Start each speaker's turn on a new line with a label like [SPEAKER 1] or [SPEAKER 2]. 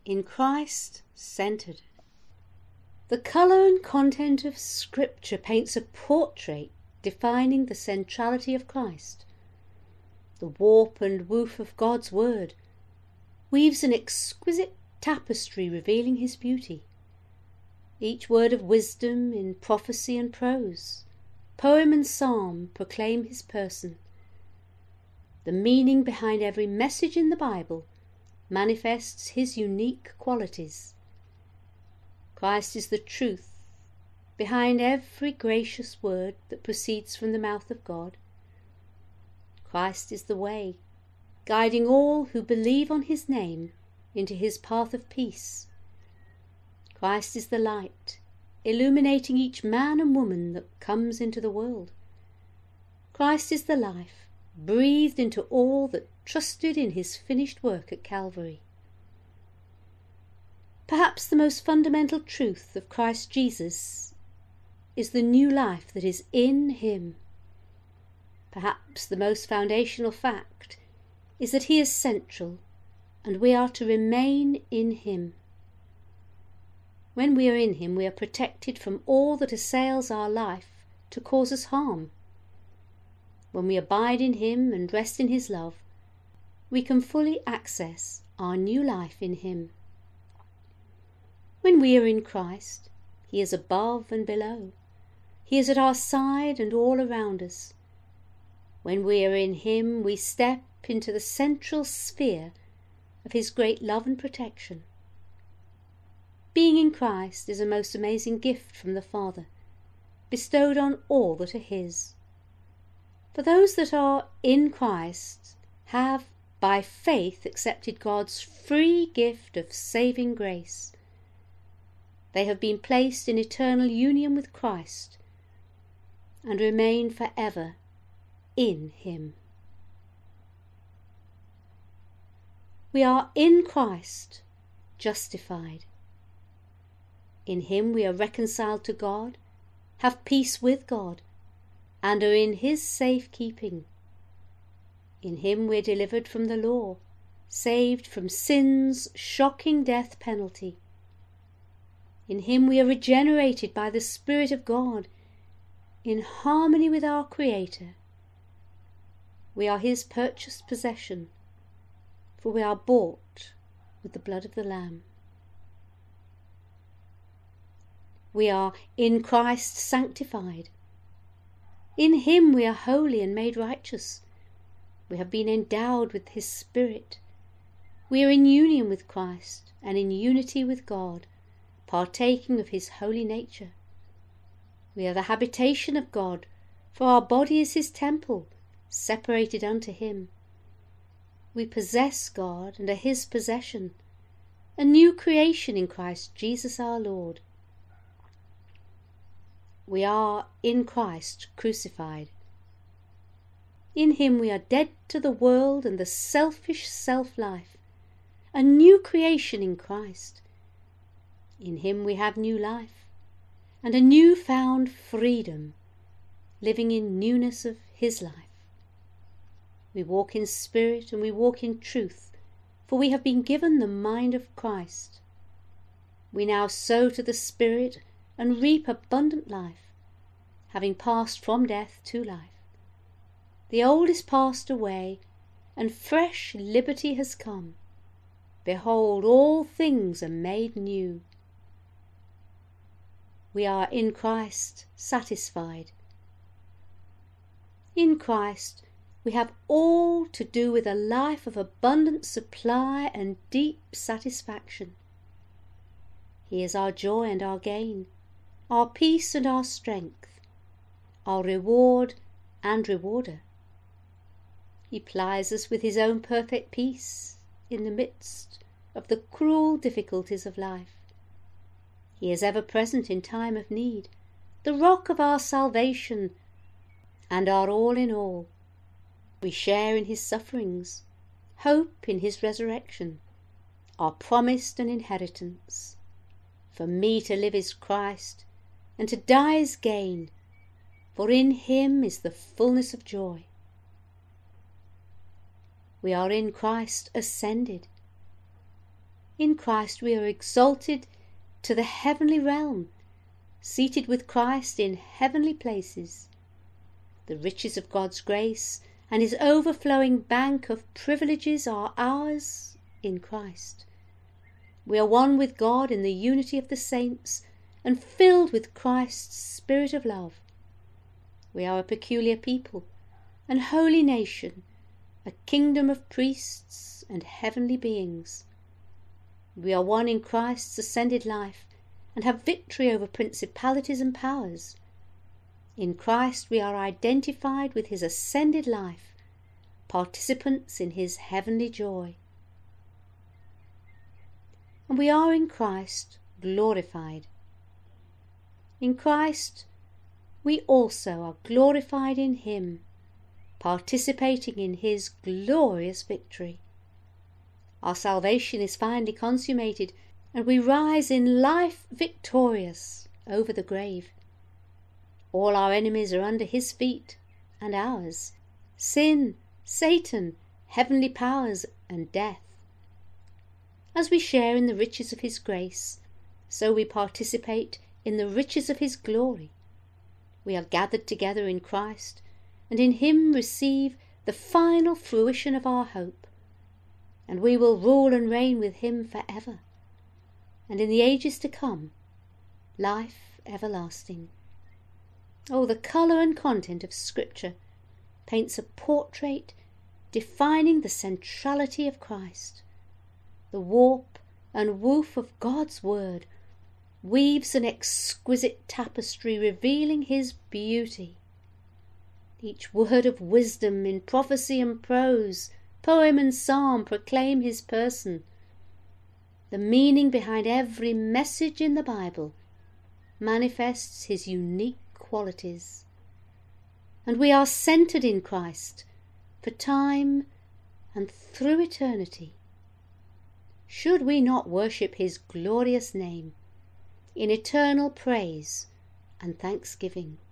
[SPEAKER 1] in Christ centered. The colour and content of Scripture paints a portrait defining the centrality of Christ. The warp and woof of God's Word weaves an exquisite tapestry revealing His beauty. Each word of wisdom in prophecy and prose, poem and psalm proclaim His person. The meaning behind every message in the Bible manifests His unique qualities. Christ is the truth behind every gracious word that proceeds from the mouth of God. Christ is the way, guiding all who believe on His name into His path of peace. Christ is the light, illuminating each man and woman that comes into the world. Christ is the life, breathed into all that trusted in His finished work at Calvary. Perhaps the most fundamental truth of Christ Jesus is the new life that is in Him. Perhaps the most foundational fact is that He is central and we are to remain in Him. When we are in Him, we are protected from all that assails our life to cause us harm. When we abide in Him and rest in His love, we can fully access our new life in Him. When we are in Christ, He is above and below. He is at our side and all around us. When we are in Him, we step into the central sphere of His great love and protection. Being in Christ is a most amazing gift from the Father, bestowed on all that are His. For those that are in Christ have, by faith, accepted God's free gift of saving grace. They have been placed in eternal union with Christ and remain forever in Him. We are in Christ, justified. In Him we are reconciled to God, have peace with God, and are in His safe keeping. In Him we are delivered from the law, saved from sin's shocking death penalty. In Him we are regenerated by the Spirit of God, in harmony with our Creator. We are His purchased possession, for we are bought with the blood of the Lamb. We are in Christ sanctified. In Him we are holy and made righteous. We have been endowed with His Spirit. We are in union with Christ and in unity with God, partaking of His holy nature. We are the habitation of God, for our body is His temple, separated unto Him. We possess God and are His possession, a new creation in Christ Jesus our Lord. We are in Christ crucified. In Him we are dead to the world and the selfish self-life, a new creation in Christ. In Him we have new life and a new-found freedom, living in newness of His life. We walk in spirit and we walk in truth, for we have been given the mind of Christ. We now sow to the Spirit and reap abundant life, having passed from death to life. The old is passed away, and fresh liberty has come. Behold, all things are made new. We are in Christ satisfied. In Christ we have all to do with a life of abundant supply and deep satisfaction. He is our joy and our gain, our peace and our strength, our reward and rewarder. He plies us with His own perfect peace in the midst of the cruel difficulties of life. He is ever present in time of need, the rock of our salvation and our all in all. We share in His sufferings, hope in His resurrection, are promised an inheritance. For me to live is Christ, and to die is gain, for in Him is the fullness of joy. We are in Christ ascended. In Christ we are exalted to the heavenly realm, seated with Christ in heavenly places. The riches of God's grace and his overflowing bank of privileges are ours in Christ. We are one with God in the unity of the saints and filled with Christ's spirit of love. We are a peculiar people, an holy nation, a kingdom of priests and heavenly beings. We are one in Christ's ascended life and have victory over principalities and powers. In Christ we are identified with his ascended life, participants in his heavenly joy. And we are in Christ glorified. In Christ we also are glorified in him, participating in his glorious victory. Our salvation is finally consummated, and we rise in life victorious over the grave. All our enemies are under his feet and ours: sin, Satan, heavenly powers, and death. As we share in the riches of his grace, so we participate in the riches of his glory. We are gathered together in Christ, and in him receive the final fruition of our hope. And we will rule and reign with him forever, and in the ages to come, life everlasting. Oh, the colour and content of Scripture paints a portrait defining the centrality of Christ. The warp and woof of God's word weaves an exquisite tapestry revealing his beauty. Each word of wisdom in prophecy and prose, poem and psalm proclaim his person. The meaning behind every message in the Bible manifests his unique qualities. And we are centered in Christ for time and through eternity. Should we not worship his glorious name in eternal praise and thanksgiving?